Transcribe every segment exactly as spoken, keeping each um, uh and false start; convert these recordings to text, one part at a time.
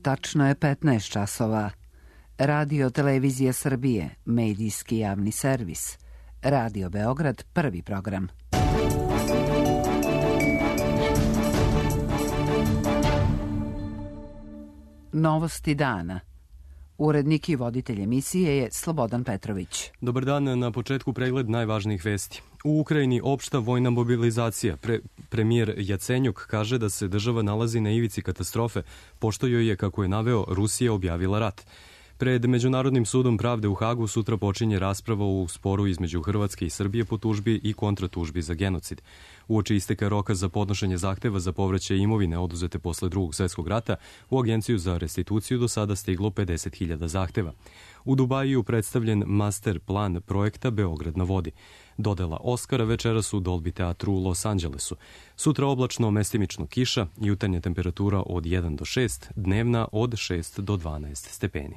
Tačno je petnaest časova. Radio Televizija Srbije, medijski javni servis. Radio Beograd, prvi program. Novosti dana. Urednik i voditelj emisije je Slobodan Petrović. Dobar dan, na početku pregled najvažnijih vesti. U Ukrajini opšta vojna mobilizacija. Pre, premijer Jacenjuk kaže da se država nalazi na ivici katastrofe, pošto joj je, kako je naveo, Rusija objavila rat. Pred Međunarodnim sudom pravde u Hagu sutra počinje rasprava u sporu između Hrvatske i Srbije po tužbi i kontratužbi za genocid. Uoči isteka roka za podnošenje zahteva za povraćaj imovine oduzete posle drugog svjetskog rata, u Agenciju za restituciju do sada stiglo pedeset hiljada zahteva. U Dubaju predstavljen master plan projekta Beograd na vodi. Dodela Oskara večeras u Dolby teatru u Los Angelesu. Sutra oblačno, mestimično kiša, jutarnja temperatura od jedan do šest, dnevna od šest do dvanaest stepeni.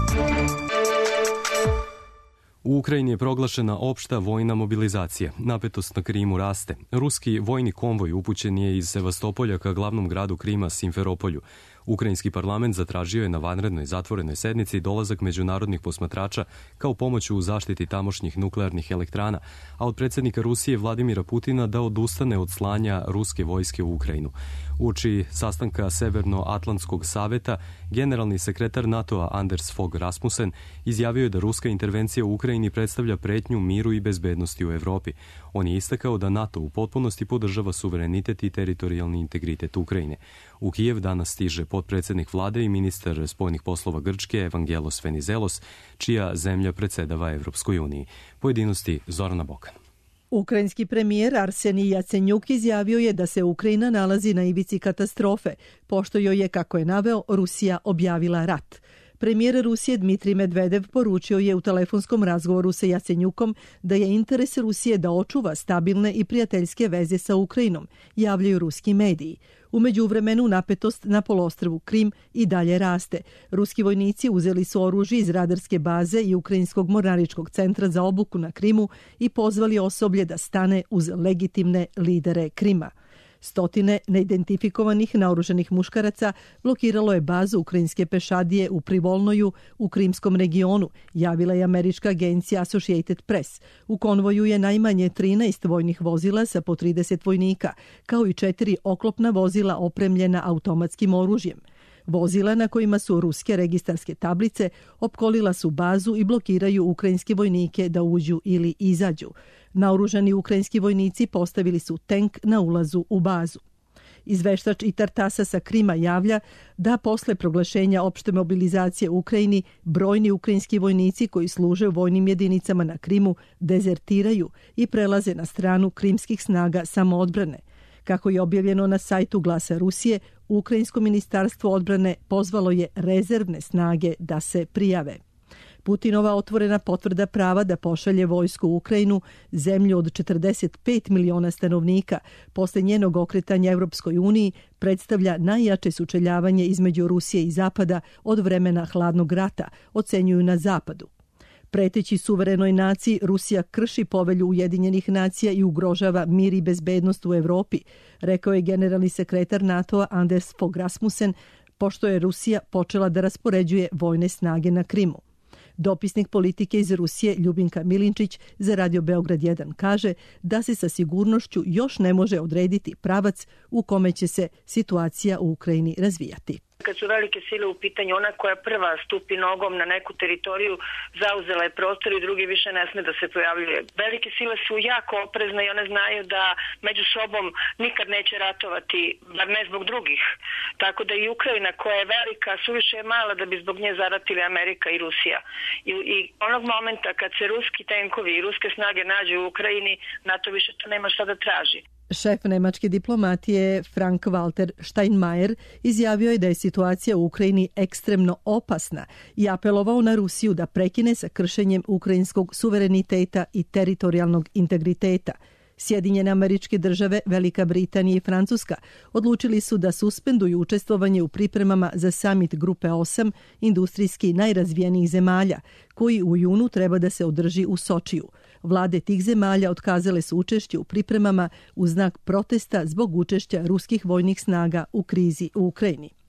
U Ukrajini je proglašena opšta vojna mobilizacija. Napetost na Krimu raste. Ruski vojni konvoj upućen je iz Sevastopolja ka glavnom gradu Krima, Simferopolju. Ukrajinski parlament zatražio je na vanrednoj zatvorenoj sednici dolazak međunarodnih posmatrača kao pomoć u zaštiti tamošnjih nuklearnih elektrana, a od predsjednika Rusije Vladimira Putina da odustane od slanja ruske vojske u Ukrajinu. Uoči sastanka Severnoatlantskog saveta, generalni sekretar NATO-a Anders Fogh Rasmussen izjavio je da ruska intervencija u Ukrajini predstavlja pretnju miru i bezbednosti u Evropi. On je istakao da NATO u potpunosti podržava suverenitet i teritorijalni integritet Ukrajine. U Kijev danas stiže potpredsjednik vlade i ministar spoljnih poslova Grčke Evangelos Venizelos, čija zemlja predsedava Evropskoj uniji. Pojedinosti Zorana Bokan. Ukrajinski premijer Arsenij Jacenjuk izjavio je da se Ukrajina nalazi na ivici katastrofe, pošto joj je, kako je naveo, Rusija objavila rat. Premijer Rusije Dmitrij Medvedev poručio je u telefonskom razgovoru sa Jacenjukom da je interes Rusije da očuva stabilne i prijateljske veze sa Ukrajinom, javljaju ruski mediji. U međuvremenu napetost na poluostrvu Krim i dalje raste. Ruski vojnici uzeli su oružje iz radarske baze i Ukrajinskog mornaričkog centra za obuku na Krimu i pozvali osoblje da stane uz legitimne lidere Krima. Stotine neidentifikovanih naoružanih muškaraca blokiralo je bazu ukrajinske pešadije u Privolnoju u Krimskom regionu, javila je američka agencija Associated Press. U konvoju je najmanje trinaest vojnih vozila sa po trideset vojnika, kao i četiri oklopna vozila opremljena automatskim oružjem. Vozila na kojima su ruske registarske tablice opkolila su bazu i blokiraju ukrajinske vojnike da uđu ili izađu. Naoružani ukrajinski vojnici postavili su tank na ulazu u bazu. Izveštač i Tartasa sa Krima javlja da posle proglašenja opšte mobilizacije u Ukrajini brojni ukrajinski vojnici koji služe u vojnim jedinicama na Krimu dezertiraju i prelaze na stranu krimskih snaga samoodbrane. Kako je objavljeno na sajtu Glasa Rusije, Ukrajinsko ministarstvo odbrane pozvalo je rezervne snage da se prijave. Putinova otvorena potvrda prava da pošalje vojsku u Ukrajinu, zemlju od četrdeset pet miliona stanovnika, posle njenog okretanja Evropskoj uniji, predstavlja najjače sučeljavanje između Rusije i Zapada od vremena hladnog rata, ocenjuju na Zapadu. Preteći suverenoj naciji, Rusija krši povelju Ujedinjenih nacija i ugrožava mir i bezbednost u Evropi, rekao je generalni sekretar NATO-a Anders Fogh Rasmussen, pošto je Rusija počela da raspoređuje vojne snage na Krimu. Dopisnik politike iz Rusije Ljubinka Milinčić za Radio Beograd jedan kaže da se sa sigurnošću još ne može odrediti pravac u kome će se situacija u Ukrajini razvijati. Kad su velike sile u pitanju, ona koja prva stupi nogom na neku teritoriju zauzela je prostor i drugi više ne sme da se pojavljuje. Velike sile su jako oprezne i one znaju da među sobom nikad neće ratovati, bar ne zbog drugih. Tako da i Ukrajina koja je velika, suviše je mala da bi zbog nje zaratili Amerika i Rusija. I, i onog momenta kad se ruski tenkovi i ruske snage nađu u Ukrajini, NATO više to nema šta da traži. Šef nemačke diplomatije Frank-Walter Steinmeier izjavio je da je situacija u Ukrajini ekstremno opasna i apelovao na Rusiju da prekine sa kršenjem ukrajinskog suvereniteta i teritorijalnog integriteta. Sjedinjene Američke Države, Velika Britanija i Francuska odlučili su da suspenduju učestvovanje u pripremama za samit Grupe osam industrijski najrazvijenijih zemalja, koji u junu treba da se održi u Sočiju. Vlade tih zemalja otkazale su učešće u pripremama u znak protesta zbog učešća ruskih vojnih snaga u krizi u Ukrajini.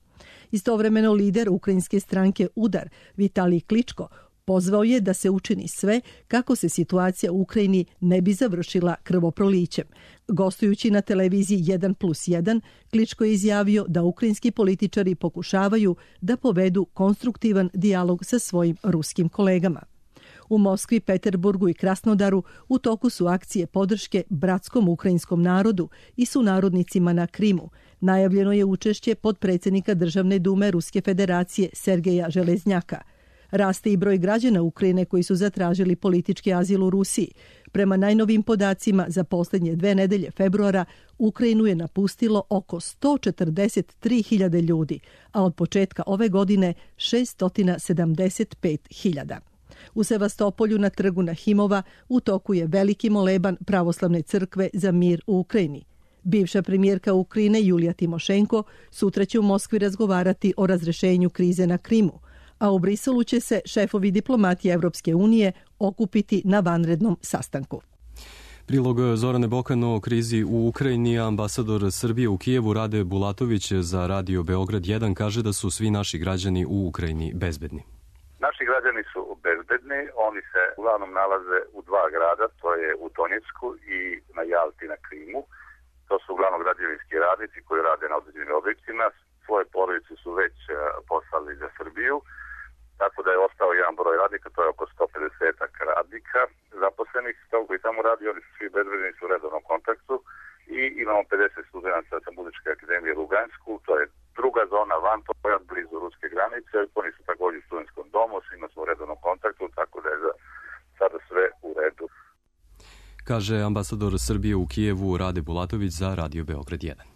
Istovremeno lider ukrajinske stranke Udar, Vitalij Kličko, pozvao je da se učini sve kako se situacija u Ukrajini ne bi završila krvoprolićem. Gostujući na televiziji jedan plus jedan, Kličko je izjavio da ukrajinski političari pokušavaju da povedu konstruktivan dijalog sa svojim ruskim kolegama. U Moskvi, Peterburgu i Krasnodaru u toku su akcije podrške bratskom ukrajinskom narodu i sunarodnicima na Krimu. Najavljeno je učešće podpredsjednika Državne dume Ruske federacije Sergeja Železnjaka. Raste i broj građana Ukrajine koji su zatražili politički azil u Rusiji. Prema najnovim podacima, za posljednje dve nedelje februara Ukrajinu je napustilo oko sto četrdeset tri hiljade ljudi, a od početka ove godine šesto sedamdeset pet hiljada. U Sevastopolju na trgu Nahimova u toku je veliki moleban pravoslavne crkve za mir u Ukrajini. Bivša premijerka Ukrajine Julija Timošenko sutra će u Moskvi razgovarati o razrešenju krize na Krimu, a u Briselu će se šefovi diplomatije Evropske unije okupiti na vanrednom sastanku. Prilog Zorane Bokano o krizi u Ukrajini, ambasador Srbije u Kijevu Rade Bulatović za Radio Beograd jedan kaže da su svi naši građani u Ukrajini bezbedni. Naši građani su bezbedni, oni se uglavnom nalaze u dva grada, to je u Donjecku i na Jalti na Krimu. To su uglavnom građevinski radnici koji rade na određenim objektima. Svoje porodice su već poslali za Srbiju, tako da je ostao jedan broj radnika, to je oko sto pedeset radnika zaposlenih koji tamo radi, oni su svi bezbedni, su u redovnom kontaktu i imamo pedeset studenta sa Muzičke akademije Lugansku, to je druga zona van toga, blizu ruske granice, oni su također u studentskom domu, s njima smo u redovnom kontaktu, tako da je za sada sve u redu. Kaže ambasador Srbije u Kijevu Rade Bulatović za Radio Beograd jedan.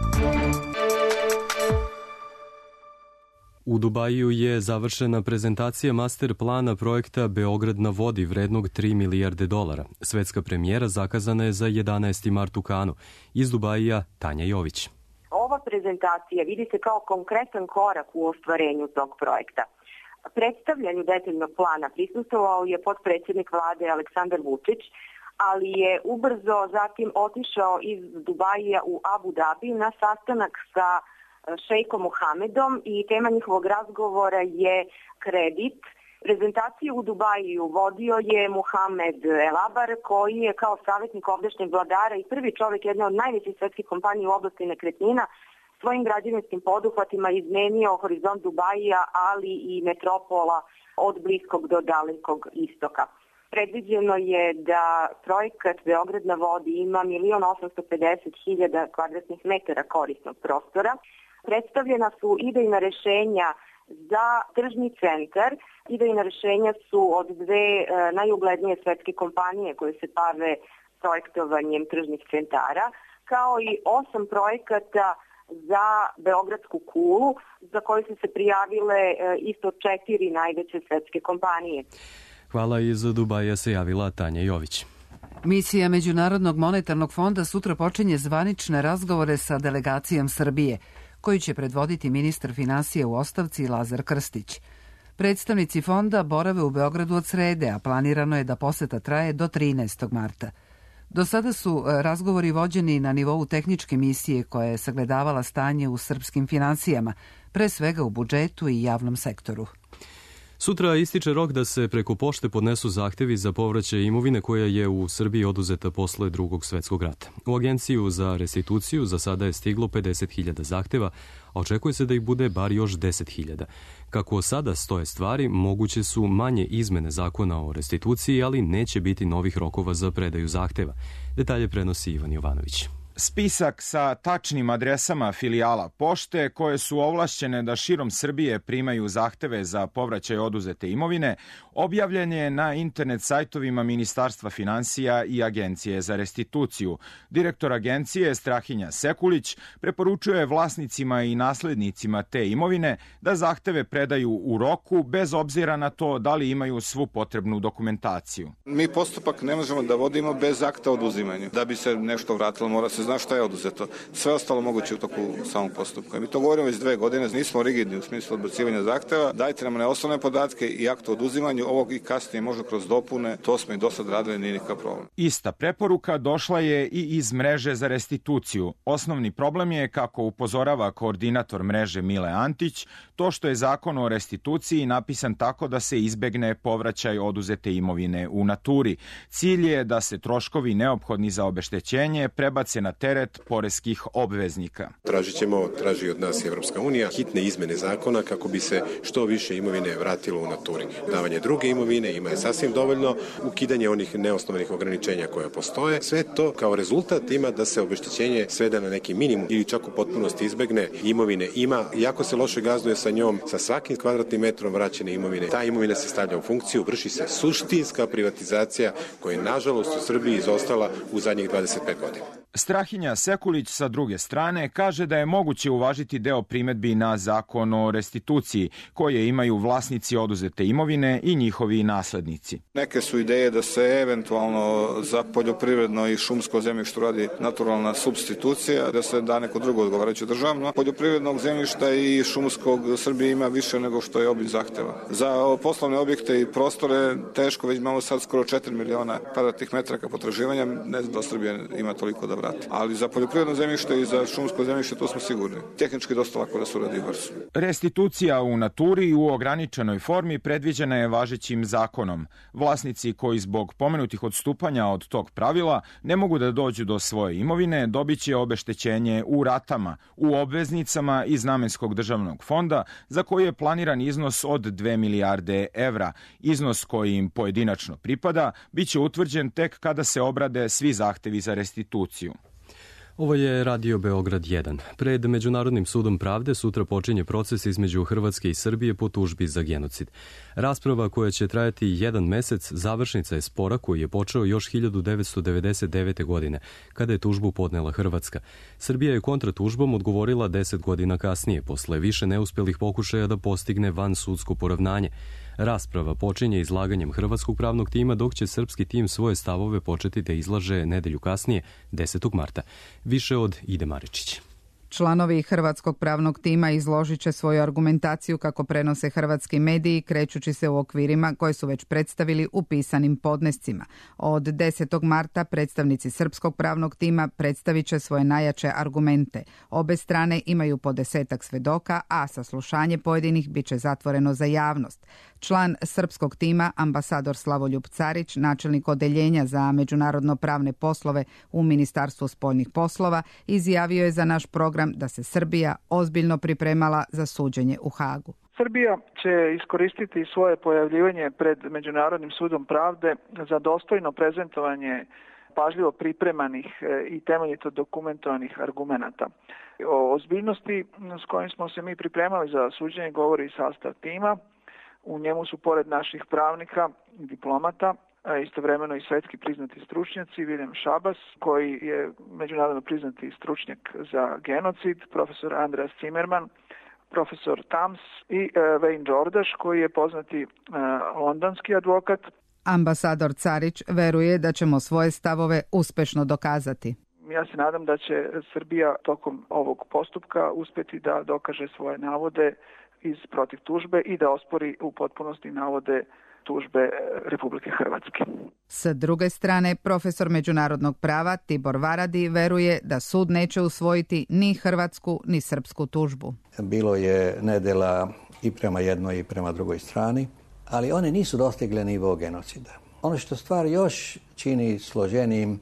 U Dubaju je završena prezentacija master plana projekta Beograd na vodi vrednog tri milijarde dolara. Svetska premijera zakazana je za jedanaesti mart u Kanu. Iz Dubaija Tanja Jović. Ova prezentacija vidi se kao konkretan korak u ostvarenju tog projekta. Predstavljanju detaljnog plana prisustvovao je potpredsjednik vlade Aleksandar Vučić, ali je ubrzo zatim otišao iz Dubaija u Abu Dhabi na sastanak sa šejkom Mohamedom i tema njihovog razgovora je kredit. Prezentaciju u Dubaju vodio je Mohamed Elabar, koji je kao savjetnik ovdašnjeg vladara i prvi čovjek jedne od najvećih svetskih kompanija u oblasti nekretnina svojim građevinskim poduhvatima izmenio horizont Dubaija, ali i metropola od bliskog do dalekog istoka. Predviđeno je da projekat Beograd na vodi ima milion osamsto pedeset hiljada kvadratnih metara korisnog prostora. Predstavljena su idejna rešenja za tržni centar. Idejna rešenja su od dve e, najuglednije svetske kompanije koje se bave projektovanjem tržnih centara, kao i osam projekata za Beogradsku kulu, za koju su se prijavile e, isto četiri najveće svetske kompanije. Hvala, iz Dubaja se javila Tanja Jović. Misija Međunarodnog monetarnog fonda sutra počinje zvanične razgovore sa delegacijom Srbije, koju će predvoditi ministar finansija u ostavci Lazar Krstić. Predstavnici fonda borave u Beogradu od srede, a planirano je da poseta traje do trinaestog marta. Do sada su razgovori vođeni na nivou tehničke misije koja je sagledavala stanje u srpskim finansijama, pre svega u budžetu i javnom sektoru. Sutra ističe rok da se preko pošte podnesu zahtevi za povraćaj imovine koja je u Srbiji oduzeta posle Drugog svetskog rata. U Agenciju za restituciju za sada je stiglo pedeset hiljada zahteva, a očekuje se da ih bude bar još deset hiljada. Kako sada stoje stvari, moguće su manje izmene zakona o restituciji, ali neće biti novih rokova za predaju zahteva. Detalje prenosi Ivan Jovanović. Spisak sa tačnim adresama filijala pošte koje su ovlašćene da širom Srbije primaju zahteve za povraćaj oduzete imovine objavljen je na internet sajtovima Ministarstva finansija i Agencije za restituciju. Direktor agencije Strahinja Sekulić preporučuje vlasnicima i naslednicima te imovine da zahteve predaju u roku bez obzira na to da li imaju svu potrebnu dokumentaciju. Mi postupak ne možemo da vodimo bez akta o oduzimanju. Da bi se nešto vratilo, mora se se zna šta je oduzeto. Sve ostalo moguće u toku samog postupka. I mi to govorimo već dve godine, nismo rigidni u smislu odbacivanja zahteva. Dajte nam ne osnovne podatke i akt o oduzimanju ovog i kasnije možda kroz dopune. To smo i do sad radili, nije nikakav problem. Ista preporuka došla je i iz mreže za restituciju. Osnovni problem je, kako upozorava koordinator mreže Mile Antić, to što je zakon o restituciji napisan tako da se izbegne povraćaj oduzete imovine u naturi. Cilj je da se troškovi neophodni za obeštećenje prebace na teret poreskih obveznika. Tražit ćemo, traži od nas Evropska unija, hitne izmene zakona kako bi se što više imovine vratilo u naturi. Davanje druge imovine ima je sasvim dovoljno, ukidanje onih neosnovanih ograničenja koja postoje. Sve to kao rezultat ima da se obeštećenje svede na neki minimum ili čak u potpunosti izbegne. Imovine ima, jako se loše gazduje sa njom, sa svakim kvadratnim metrom vraćene imovine. Ta imovina se stavlja u funkciju, vrši se suštinska privatizacija koja je nažalost u Srbiji izostala u zadnjih dvadeset pet godina. Strahinja Sekulić sa druge strane kaže da je moguće uvažiti deo primedbi na zakon o restituciji koje imaju vlasnici oduzete imovine i njihovi naslednici. Neke su ideje da se eventualno za poljoprivredno i šumsko zemljište radi naturalna supstitucija, da se da neko drugo odgovarajuće državno. Poljoprivrednog zemljišta i šumskog Srbije ima više nego što je obim zahteva. Za poslovne objekte i prostore teško, već imamo sad skoro četiri miliona kvadratnih metara potraživanja, ne znam da Srbija ima toliko da vrati. Ali za poljoprivredno zemljište i za šumsko zemljište to smo sigurni. Tehnički dosta lako da se uradi brzo. Restitucija u naturi u ograničenoj formi predviđena je važećim zakonom. Vlasnici koji zbog pomenutih odstupanja od tog pravila ne mogu da dođu do svoje imovine, dobiće obeštećenje u ratama, u obveznicama iz Namenskog državnog fonda za koji je planiran iznos od dve milijarde evra. Iznos koji im pojedinačno pripada biće utvrđen tek kada se obrade svi zahtevi za restituciju. Ovo je Radio Beograd jedan. Pred Međunarodnim sudom pravde sutra počinje proces između Hrvatske i Srbije po tužbi za genocid. Rasprava koja će trajati jedan mesec završnica je spora koji je počeo još hiljadu devetsto devedeset devete. godine, kada je tužbu podnela Hrvatska. Srbija je kontratužbom odgovorila deset godina kasnije, posle više neuspelih pokušaja da postigne vansudsko poravnanje. Rasprava počinje izlaganjem hrvatskog pravnog tima, dok će srpski tim svoje stavove početi da izlaže nedelju kasnije, desetog marta. Više od Ide Maričić. Članovi hrvatskog pravnog tima izložit će svoju argumentaciju kako prenose hrvatski mediji, krećući se u okvirima koje su već predstavili u pisanim podnescima. Od desetog marta predstavnici srpskog pravnog tima predstavit će svoje najjače argumente. Obe strane imaju po desetak svedoka, a saslušanje pojedinih bit će zatvoreno za javnost. Član srpskog tima, ambasador Slavoljub Carić, načelnik odeljenja za međunarodno pravne poslove u Ministarstvu spoljnih poslova, izjavio je za naš program da se Srbija ozbiljno pripremala za suđenje u Hagu. Srbija će iskoristiti svoje pojavljivanje pred Međunarodnim sudom pravde za dostojno prezentovanje pažljivo pripremanih i temeljito dokumentovanih argumenata. O ozbiljnosti s kojim smo se mi pripremali za suđenje govori i sastav tima. U njemu su pored naših pravnika i diplomata istovremeno i svetski priznati stručnjaci, William Schabas, koji je međunarodno priznati stručnjak za genocid, profesor Andreas Zimmerman, profesor Tams i Wayne Jordaš, koji je poznati londonski advokat. Ambasador Carić veruje da ćemo svoje stavove uspešno dokazati. Ja se nadam da će Srbija tokom ovog postupka uspjeti da dokaže svoje navode iz protiv tužbe i da ospori u potpunosti navode tužbe Republike Hrvatske. S druge strane, profesor međunarodnog prava Tibor Varadi veruje da sud neće usvojiti ni hrvatsku ni srpsku tužbu. Bilo je nedjela i prema jednoj i prema drugoj strani, ali one nisu dostigle nivo genocida. Ono što stvar još čini složenijim,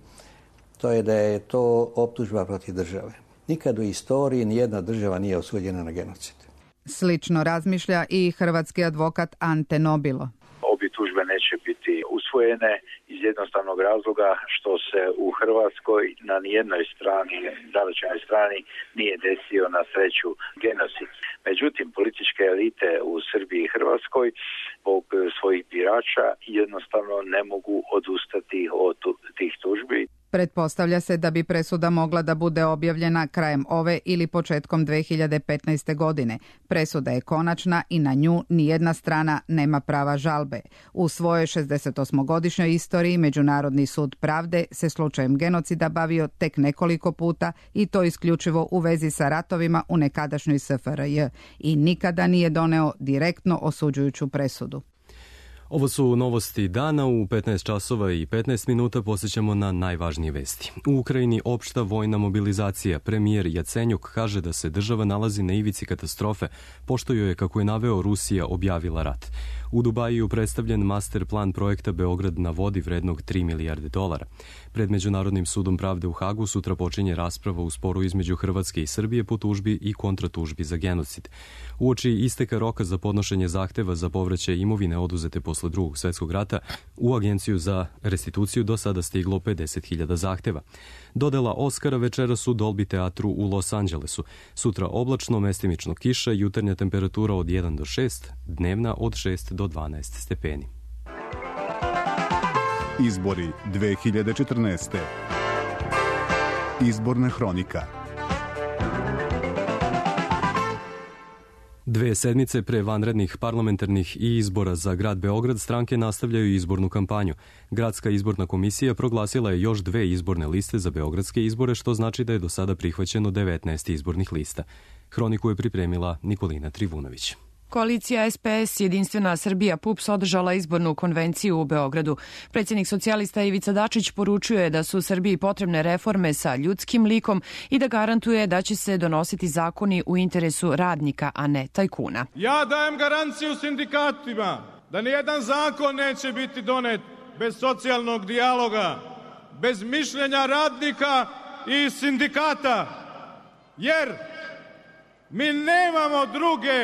to je da je to optužba protiv države. Nikad u istoriji nijedna država nije osuđena na genocid. Slično razmišlja i hrvatski advokat Ante Nobilo. Obje tužbe neće biti usvojene iz jednostavnog razloga što se u Hrvatskoj na nijednoj strani, zaračenoj strani, nije desio na sreću genocid. Međutim, političke elite u Srbiji i Hrvatskoj zbog svojih birača jednostavno ne mogu odustati od tih tužbi. Pretpostavlja se da bi presuda mogla da bude objavljena krajem ove ili početkom dve hiljade petnaeste. godine. Presuda je konačna i na nju nijedna strana nema prava žalbe. U svojoj šezdesetosmogodišnjoj istoriji Međunarodni sud pravde se slučajem genocida bavio tek nekoliko puta i to isključivo u vezi sa ratovima u nekadašnjoj S F R J i nikada nije doneo direktno osuđujuću presudu. Ovo su novosti dana. U petnaest časova i petnaest minuta posjećamo na najvažnije vesti. U Ukrajini opšta vojna mobilizacija. Premijer Jacenjuk kaže da se država nalazi na ivici katastrofe, pošto joj je, kako je naveo, Rusija objavila rat. U Dubaju predstavljen master plan projekta Beograd na vodi vrednog tri milijarde dolara. Pred Međunarodnim sudom pravde u Hagu sutra počinje rasprava u sporu između Hrvatske i Srbije po tužbi i kontratužbi za genocid. Uoči isteka roka za podnošenje zahteva za povraćaj imovine oduzete posle Drugog svjetskog rata, u Agenciju za restituciju do sada stiglo pedeset hiljada zahteva. Dodela Oskara večeras u Dolby teatru u Los Angelesu. Sutra oblačno, mestimično kiša, jutarnja temperatura od jedan do šest, dnevna od šest do dvanaest stepeni. Izbori dve hiljade četrnaeste. Izborna hronika. Dve sedmice pre vanrednih parlamentarnih i izbora za grad Beograd stranke nastavljaju izbornu kampanju. Gradska izborna komisija proglasila je još dve izborne liste za beogradske izbore, što znači da je do sada prihvaćeno devetnaest izbornih lista. Hroniku je pripremila Nikolina Trivunović. Koalicija S P S Jedinstvena Srbija P U P S održala izbornu konvenciju u Beogradu. Predsjednik socijalista Ivica Dačić poručuje da su Srbiji potrebne reforme sa ljudskim likom i da garantuje da će se donositi zakoni u interesu radnika, a ne tajkuna. Ja dajem garanciju sindikatima da nijedan zakon neće biti donet bez socijalnog dijaloga, bez mišljenja radnika i sindikata, jer mi nemamo druge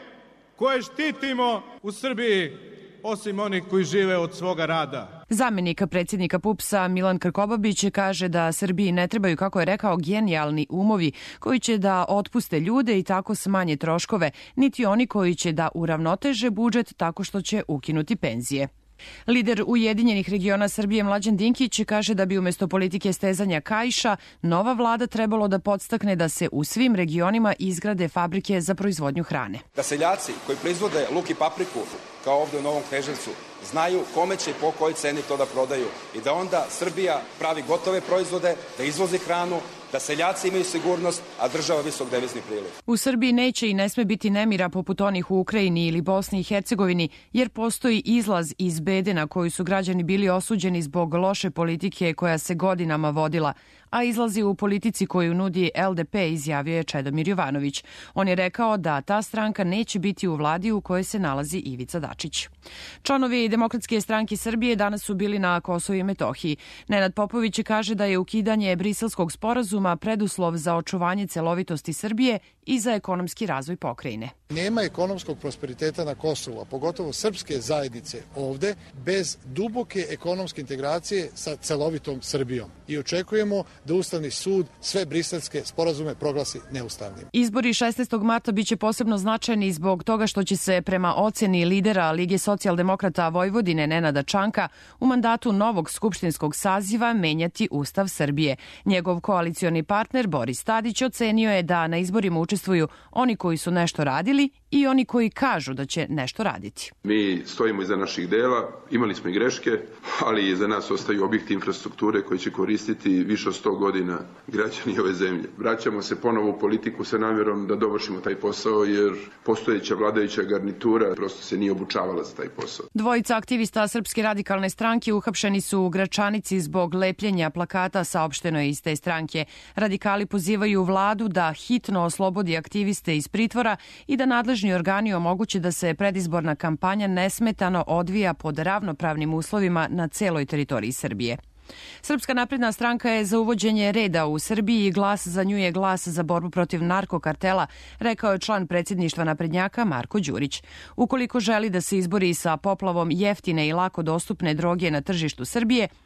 koje štitimo u Srbiji, osim onih koji žive od svoga rada. Zamjenika predsjednika P U P S-a Milan Krkobabić kaže da Srbiji ne trebaju, kako je rekao, genijalni umovi koji će da otpuste ljude i tako smanje troškove, niti oni koji će da uravnoteže budžet tako što će ukinuti penzije. Lider Ujedinjenih regiona Srbije Mlađan Dinkić kaže da bi umjesto politike stezanja kaiša nova vlada trebalo da podstakne da se u svim regionima izgrade fabrike za proizvodnju hrane. Da seljaci koji proizvode luk i papriku, kao ovdje u Novom Kneževcu, znaju kome će i po kojoj ceni to da prodaju i da onda Srbija pravi gotove proizvode, da izvozi hranu, da seljaci imaju sigurnost, a država visok devizni priliv. U Srbiji neće i ne sme biti nemira poput onih u Ukrajini ili Bosni i Hercegovini, jer postoji izlaz iz bede na koju su građani bili osuđeni zbog loše politike koja se godinama vodila, a izlazi u politici koju nudi L D P, izjavio je Čedomir Jovanović. On je rekao da ta stranka neće biti u vladi u kojoj se nalazi Ivica Dačić. Članovi Demokratske stranke Srbije danas su bili na Kosovu i Metohiji. Nenad Popović kaže da je ukidanje Briselskog sporazuma preduslov za očuvanje celovitosti Srbije i za ekonomski razvoj pokrajine. Nema ekonomskog prosperiteta na Kosovu, a pogotovo srpske zajednice ovde, bez duboke ekonomske integracije sa celovitom Srbijom. I očekujemo da Ustavni sud sve briselske sporazume proglasi neustavnim. Izbori šesnaestog marta biće posebno značajni zbog toga što će se prema oceni lidera Lige socijaldemokrata Vojvodine Nenada Čanka u mandatu novog skupštinskog saziva menjati Ustav Srbije. Njegov koalicioni partner Boris Tadić ocenio je da na izborima učestvuju oni koji su nešto radili i oni koji kažu da će nešto raditi. Mi stojimo iza naših dela, imali smo i greške, ali iza nas ostaju objekti infrastrukture koji će koristiti više od sto godina građani ove zemlje. Vraćamo se ponovo u politiku sa namjerom da dovršimo taj posao, jer postojeća vladajuća garnitura prosto se nije obučavala za taj posao. Dvojica aktivista Srpske radikalne stranke uhapšeni su u Gračanici zbog lepljenja plakata, saopšteno je iz te stranke. Radikali pozivaju vladu da hitno oslobodi aktiviste iz pritvora i da nadležni organi omoguće da se predizborna kampanja nesmetano odvija pod ravnopravnim uslovima na celoj teritoriji Srbije. Srpska napredna stranka je za uvođenje reda u Srbiji i glas za nju je glas za borbu protiv narkokartela, rekao je član predsjedništva naprednjaka Marko Đurić. Ukoliko želi da se izbori sa poplavom jeftine i lako dostupne droge na tržištu Srbije,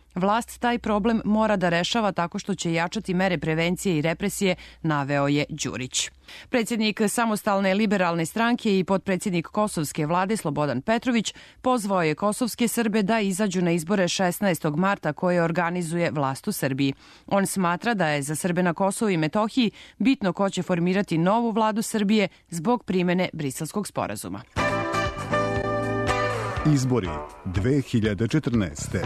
Vlast taj problem mora da rešava tako što će jačati mere prevencije i represije, naveo je Đurić. Predsjednik Samostalne liberalne stranke i potpredsjednik Kosovske vlade Slobodan Petrović pozvao je kosovske Srbe da izađu na izbore šesnaestog marta koje organizuje vlast u Srbiji. On smatra da je za Srbe na Kosovu i Metohiji bitno ko će formirati novu vladu Srbije zbog primene Briselskog sporazuma. Izbori dve hiljade četrnaeste.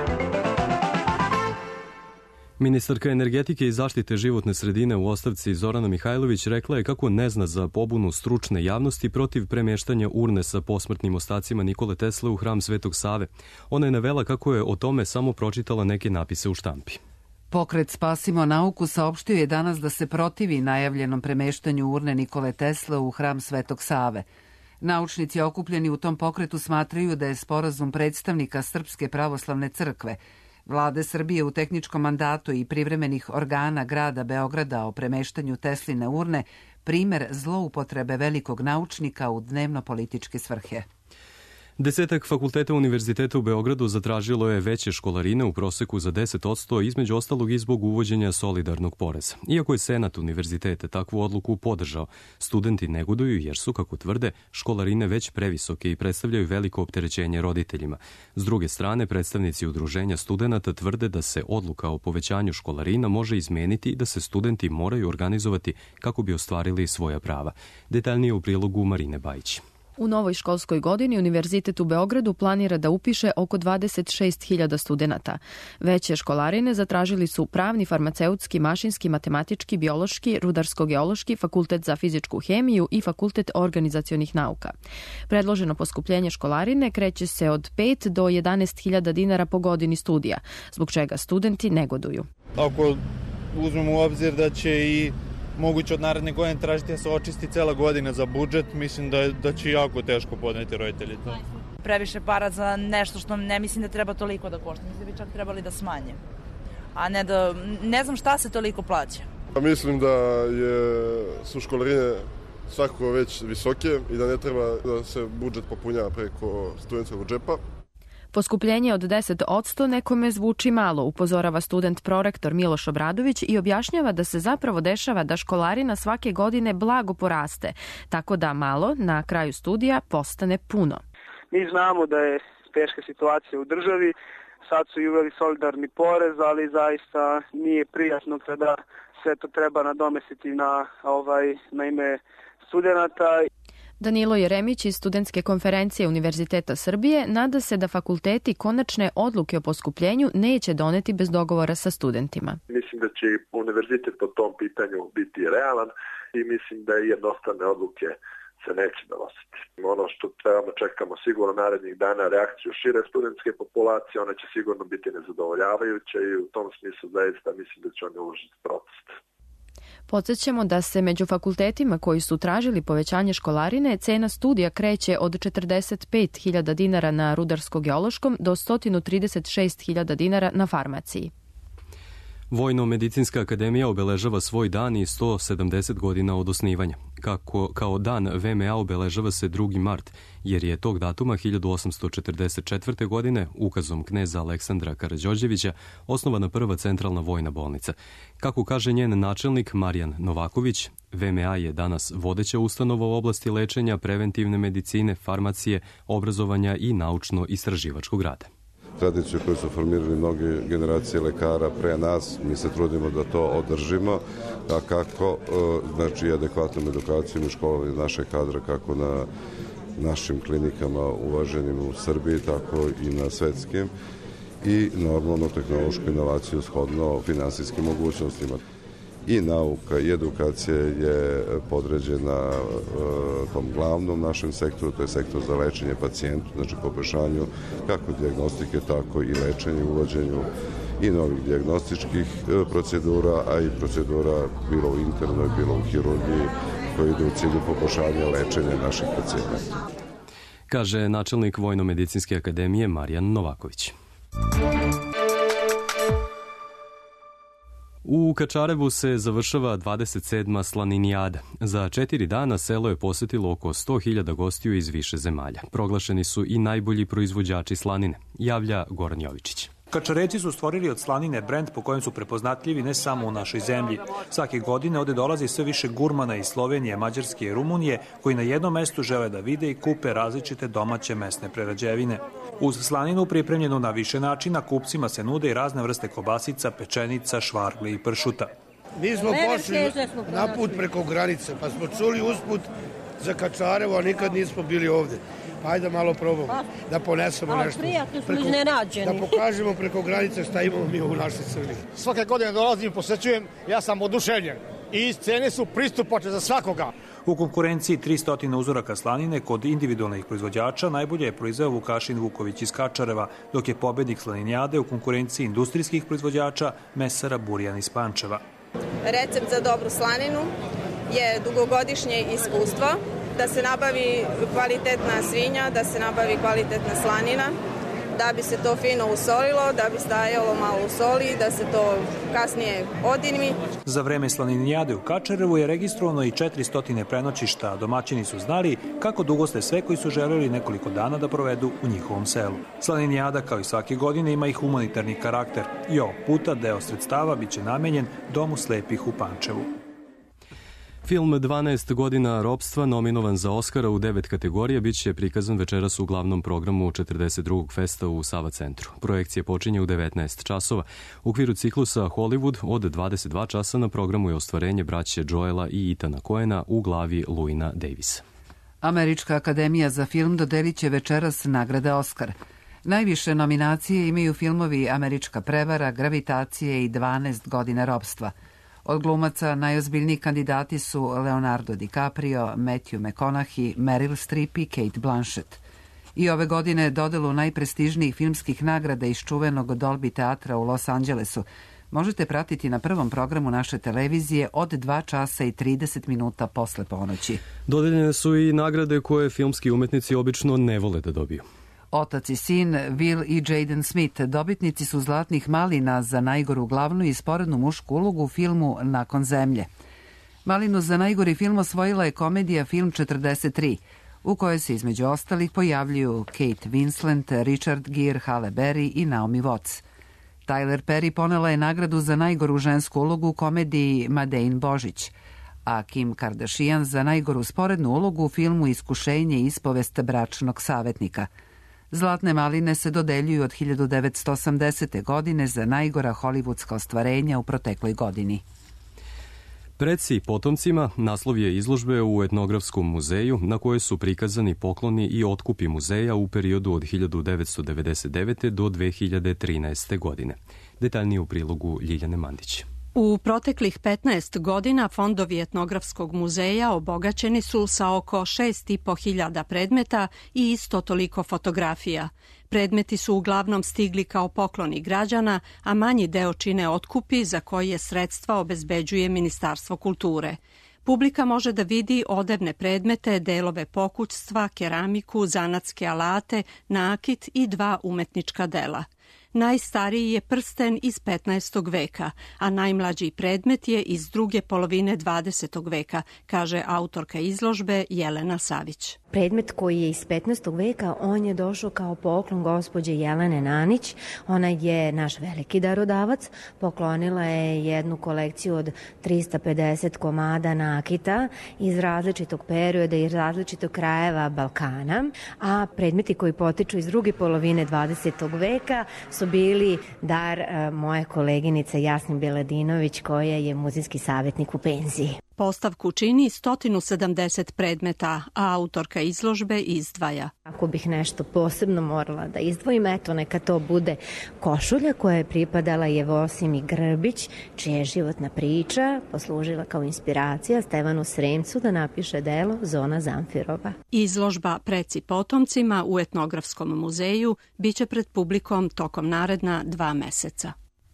Ministarka energetike i zaštite životne sredine u ostavci Zorana Mihajlović rekla je kako ne zna za pobunu stručne javnosti protiv premeštanja urne sa posmrtnim ostacima Nikole Tesle u hram Svetog Save. Ona je navela kako je o tome samo pročitala neke napise u štampi. Pokret Spasimo nauku saopštio je danas da se protivi najavljenom premeštanju urne Nikole Tesle u hram Svetog Save. Naučnici okupljeni u tom pokretu smatraju da je sporazum predstavnika Srpske pravoslavne crkve, Vlade Srbije u tehničkom mandatu i privremenih organa grada Beograda o premeštanju Tesline urne primer zloupotrebe velikog naučnika u dnevno-političke svrhe. Desetak fakulteta Univerziteta u Beogradu zatražilo je veće školarine u proseku za deset odsto, između ostalog i zbog uvođenja solidarnog poreza. Iako je Senat univerziteta takvu odluku podržao, studenti negoduju jer su, kako tvrde, školarine već previsoke i predstavljaju veliko opterećenje roditeljima. S druge strane, predstavnici udruženja studenata tvrde da se odluka o povećanju školarina može izmeniti i da se studenti moraju organizovati kako bi ostvarili svoja prava. Detaljnije u prilogu Marine Bajić. U novoj školskoj godini Univerzitet u Beogradu planira da upiše oko dvadeset šest hiljada studenata. Veće školarine zatražili su pravni, farmaceutski, mašinski, matematički, biološki, rudarsko-geološki, fakultet za fizičku hemiju i fakultet organizacionih nauka. Predloženo poskupljenje školarine kreće se od pet do jedanaest hiljada dinara po godini studija, zbog čega studenti negoduju. Ako uzmemo u obzir da će i moguće od naredne godine tražiti da se očisti cela godina za budžet, mislim da, da će jako teško podneti roditelji to. Previše para za nešto što ne mislim da treba toliko da košta. Mislim da bi čak trebali da smanje. A ne da, ne znam šta se toliko plaća. Mislim da je, su školarine svakako već visoke i da ne treba da se budžet popunjava preko studentskog džepa. Poskupljenje od deset odsto nekome zvuči malo, upozorava student prorektor Miloš Obradović i objašnjava da se zapravo dešava da školarina svake godine blago poraste, tako da malo na kraju studija postane puno. Mi znamo da je teška situacija u državi, sad su i uveli solidarni porez, ali zaista nije prijatno kada sve to treba nadomestiti na, ovaj, na ime studenata. Danilo Jeremić iz Studentske konferencije Univerziteta Srbije nada se da fakulteti konačne odluke o poskupljenju neće doneti bez dogovora sa studentima. Mislim da će univerzitet po tom pitanju biti realan i mislim da jednostavne odluke se neće donositi. Ono što trebamo čekamo sigurno narednih dana reakciju šire studentske populacije, ona će sigurno biti nezadovoljavajuća i u tom smislu zaista mislim da će oni uložiti protest. Podsjećamo da se među fakultetima koji su tražili povećanje školarine cena studija kreće od četrdeset pet hiljada dinara na rudarsko-geološkom do sto trideset šest hiljada dinara na farmaciji. Vojno-medicinska akademija obeležava svoj dan i sto sedamdeset godina od osnivanja. Kako, kao dan V M A obeležava se drugi mart, jer je tog datuma hiljadu osamsto četrdeset četvrte. godine ukazom kneza Aleksandra Karađorđevića osnovana prva centralna vojna bolnica. Kako kaže njen načelnik Marijan Novaković, V M A je danas vodeća ustanova u oblasti lečenja, preventivne medicine, farmacije, obrazovanja i naučno-istraživačkog rada. Tradiciju koju su formirali mnoge generacije lekara pre nas, mi se trudimo da to održimo, a kako, znači adekvatnom edukacijom i školovanje našeg kadra kako na našim klinikama uvaženim u Srbiji, tako i na svetskim i normalno tehnološku inovaciju shodno finansijskim mogućnostima. I nauka i edukacija je podređena uh, tom glavnom našem sektoru, to je sektor za lečenje pacijentu, znači poboljšanju kako dijagnostike, tako i lečenju, uvođenju i novih dijagnostičkih uh, procedura, a i procedura bilo u internoj, bilo u hirurgiji koji idu u cilju poboljšanja lečenja naših pacijenata. Kaže načelnik Vojno-medicinske akademije Marijan Novaković. U Kačarevu se završava dvadeset sedma slaninijada. Za četiri dana selo je posetilo oko sto hiljada gostiju iz više zemalja. Proglašeni su i najbolji proizvođači slanine, javlja Goran Jovičić. Kačareci su stvorili od slanine brend po kojem su prepoznatljivi ne samo u našoj zemlji. Svake godine ovde dolazi sve više gurmana iz Slovenije, Mađarske i Rumunije koji na jednom mestu žele da vide i kupe različite domaće mesne prerađevine. Uz slaninu pripremljenu na više načina kupcima se nude i razne vrste kobasica, pečenica, švargli i pršuta. Mi smo pošli na put preko granice, pa smo čuli usput za Kačarevo, a nikad nismo bili ovde. Pa ajde malo probamo, da ponesemo nešto. Preko, da pokažemo preko granice šta imamo mi u našoj Srbiji. Svake godine dolazim i posećujem, ja sam oduševljen. I cene su pristupačne za svakoga. U konkurenciji tristo uzoraka slanine kod individualnih proizvođača najbolje je proizveo Vukašin Vuković iz Kačareva, dok je pobednik slaninijade u konkurenciji industrijskih proizvođača mesara Burjan iz Pančeva. Recept za dobru slaninu je dugogodišnje iskustvo, da se nabavi kvalitetna svinja, da se nabavi kvalitetna slanina, da bi se to fino usolilo, da bi stajalo malo u soli, da se to kasnije odinmi. Za vreme slaninijade u Kačarevu je registrovano i četiristo prenoćišta, a domaćini su znali kako dugo ste sve koji su želeli nekoliko dana da provedu u njihovom selu. Slaninijada, kao i svake godine, ima i humanitarni karakter i ovog puta deo sredstava biće namenjen Domu slepih u Pančevu. Film dvanaest godina ropstva, nominovan za Oskara u devet kategorija, biće prikazan večeras u glavnom programu četrdeset drugog festa u Sava centru. Projekcija počinje u devetnaest časova. U okviru ciklusa Hollywood od dvadeset dva časa na programu je ostvarenje braće Joela i Ethana Coena u glavi Louisa Davisa. Američka akademija za film dodelit će večeras nagrade Oskar. Najviše nominacije imaju filmovi Američka prevara, Gravitacije i dvanaest godina ropstva. Od glumaca najozbiljniji kandidati su Leonardo DiCaprio, Matthew McConaughey, Meryl Streep i Kate Blanchett. I ove godine dodelu najprestižnijih filmskih nagrada iz čuvenog Dolby teatra u Los Angelesu možete pratiti na prvom programu naše televizije od dva časa i trideset minuta posle ponoći. Dodeljene su i nagrade koje filmski umetnici obično ne vole da dobiju. Otac i sin, Will i Jaden Smith, dobitnici su Zlatnih malina za najgoru glavnu i sporednu mušku ulogu u filmu Nakon zemlje. Malinu za najgori film osvojila je komedija Film četrdeset tri, u kojoj se između ostalih pojavljuju Kate Winslet, Richard Gere, Halle Berry i Naomi Watts. Tyler Perry ponela je nagradu za najgoru žensku ulogu u komediji Madejn Božić, a Kim Kardashian za najgoru sporednu ulogu u filmu Iskušenje i ispovest bračnog savjetnika. Zlatne maline se dodeljuju od hiljadu devetsto osamdesete. godine za najgora hollywoodska ostvarenja u protekloj godini. Preci potomcima naslov je izložbe u Etnografskom muzeju na kojoj su prikazani pokloni i otkupi muzeja u periodu od hiljadu devetsto devedeset devete. do dve hiljade trinaeste. godine. Detaljnije u prilogu Ljiljane Mandić. U proteklih petnaest godina fondovi Etnografskog muzeja obogaćeni su sa oko šest i po hiljada predmeta i isto toliko fotografija. Predmeti su uglavnom stigli kao pokloni građana, a manji deo čine otkupi za koje sredstva obezbeđuje Ministarstvo kulture. Publika može da vidi odevne predmete, delove pokućstva, keramiku, zanatske alate, nakit i dva umetnička dela. Najstariji je prsten iz petnaestog veka, a najmlađi predmet je iz druge polovine dvadesetog veka, kaže autorka izložbe Jelena Savić. Predmet koji je iz petnaestog veka, on je došao kao poklon gospođe Jelene Nanić. Ona je naš veliki darodavac. Poklonila je jednu kolekciju od trista pedeset komada nakita iz različitog perioda i različitog krajeva Balkana, a predmeti koji potiču iz druge polovine dvadesetog veka su bili dar moje koleginice Jasmin Beladinović, koja je muzejski savjetnik u penziji. Postavku čini sto sedamdeset predmeta, a autorka izložbe izdvaja. Ako bih nešto posebno morala da izdvojim, eto neka to bude košulja koja je pripadala Jevosimi Grbić, čija je životna priča poslužila kao inspiracija Stevanu Sremcu da napiše delo Zona Zamfirova. Izložba Preci potomcima u Etnografskom muzeju biće pred publikom tokom naredna dva meseca.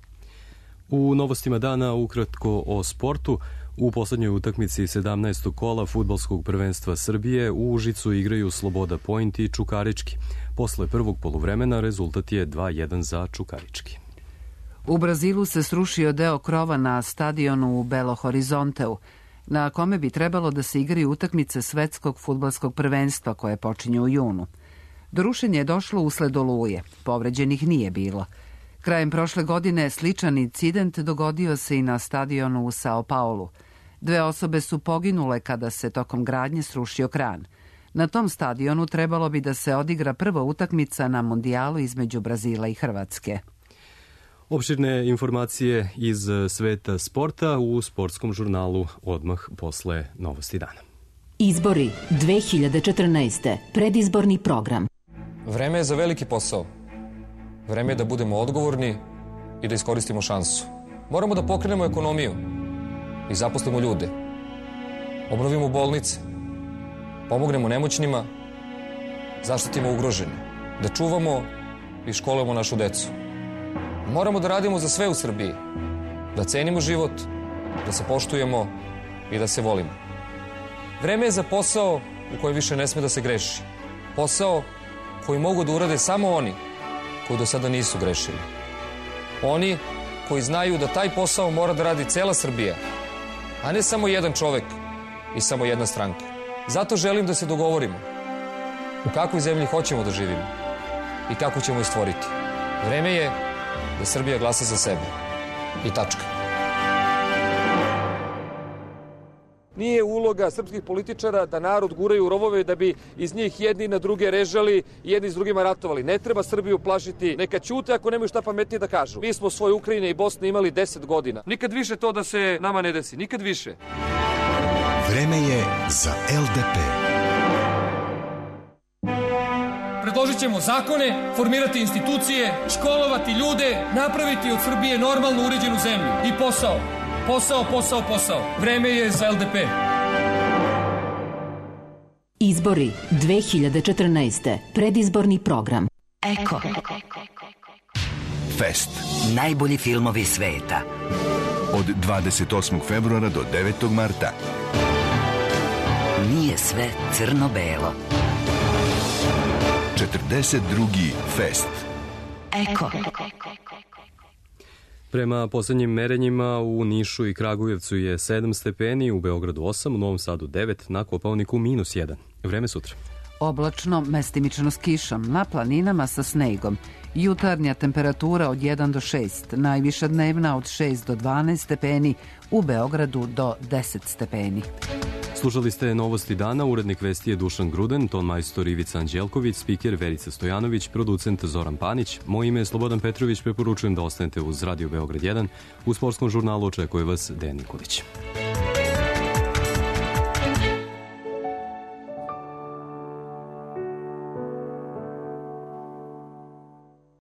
U novostima dana ukratko o sportu. U poslednjoj utakmici sedamnaestog kola fudbalskog prvenstva Srbije u Užicu igraju Sloboda Point i Čukarički. Posle prvog poluvremena rezultat je dva jedan za Čukarički. U Brazilu se srušio deo krova na stadionu u Belo Horizonteu, na kome bi trebalo da se igraju utakmice svetskog fudbalskog prvenstva koje počinje u junu. Do rušenja je došlo usled oluje, povređenih nije bilo. Krajem prošle godine sličan incident dogodio se i na stadionu u Sao Paulu. Dve osobe su poginule kada se tokom gradnje srušio kran. Na tom stadionu trebalo bi da se odigra prva utakmica na mondijalu između Brazila i Hrvatske. Opširne informacije iz sveta sporta u sportskom žurnalu odmah posle Novosti dana. Izbori dve hiljade četrnaeste. Predizborni program. Vreme je za veliki posao. Vreme je da budemo odgovorni i da iskoristimo šansu. Moramo da pokrenemo ekonomiju i zaposlimo ljude. Obnovimo bolnice, pomognemo nemoćnima, zaštitimo ugrožene, da čuvamo i školujemo našu decu. Moramo da radimo za sve u Srbiji, da cenimo život, da se poštujemo i da se volimo. Vreme je za posao u kojem više ne sme da se greši. Posao koji mogu da urade samo oni koji do sada nisu grešili. Oni koji znaju da taj posao mora da radi cela Srbija, a ne samo jedan čovek i samo jedna stranka. Zato želim da se dogovorimo u kakvoj zemlji hoćemo da živimo i kako ćemo je stvoriti. Vreme je da Srbija glasa za sebe. I tačka. Nije uloga srpskih političara da narod guraju u rovove da bi iz njih jedni na druge režali i jedni s drugima ratovali. Ne treba Srbiju plašiti. Neka ćute ako nemaju šta pametnije da kažu. Mi smo svoje Ukrajine i Bosne imali deset godina. Nikad više to da se nama ne desi. Nikad više. Vreme je za el de pe. Predložit ćemo zakone, formirati institucije, školovati ljude, napraviti od Srbije normalno uređenu zemlju. I posao. Posao, posao, posao. Vreme je za el de pe. Izbori dve hiljade četrnaeste. Predizborni program. Eko. Fest. Najbolji filmovi sveta. Od dvadeset osmog februara do devetog marta. Nije sve crno-belo. četrdeset drugi Fest. Eko. Prema poslednjim merenjima u Nišu i Kragujevcu je sedam stepeni, u Beogradu osam, u Novom Sadu devet, na Kopaoniku minus jedan. Vreme sutra. Oblačno, mestimično s kišom, na planinama sa snegom. Jutarnja temperatura od jedan do šest, najviša dnevna od šest do dvanaest stepeni, u Beogradu do deset stepeni. Slušali ste Novosti dana, urednik vesti je Dušan Gruden, ton majstor Ivica Anđelković, spiker Verica Stojanović, producent Zoran Panić. Moje ime je Slobodan Petrović, preporučujem da ostanete uz Radio Beograd jedan. U sportskom žurnalu očekuje vas Dejan Nikolić.